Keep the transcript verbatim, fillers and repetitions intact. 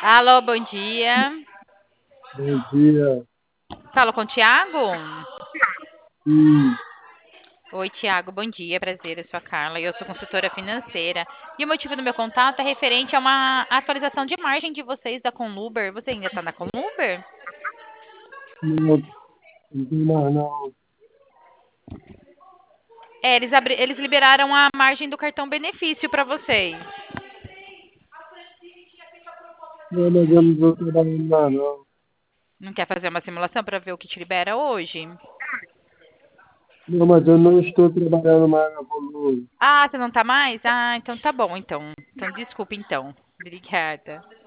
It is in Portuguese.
Alô, bom dia. Bom dia. Falo com o Thiago? Sim, Oi, Thiago, bom dia, prazer, eu sou a Carla e eu sou consultora financeira. E o motivo do meu contato é referente a uma atualização de margem de vocês da Conluber. Você ainda está na Conluber? não, não tem mais não. É, eles, abri- eles liberaram a margem do cartão benefício para vocês. Não, mas eu não estou trabalhando mais não. Não quer fazer uma simulação para ver o que te libera hoje? Não, mas eu não estou trabalhando mais na Coluna. Ah, você não tá mais? Ah, então tá bom, então. Então desculpa, então. Obrigada.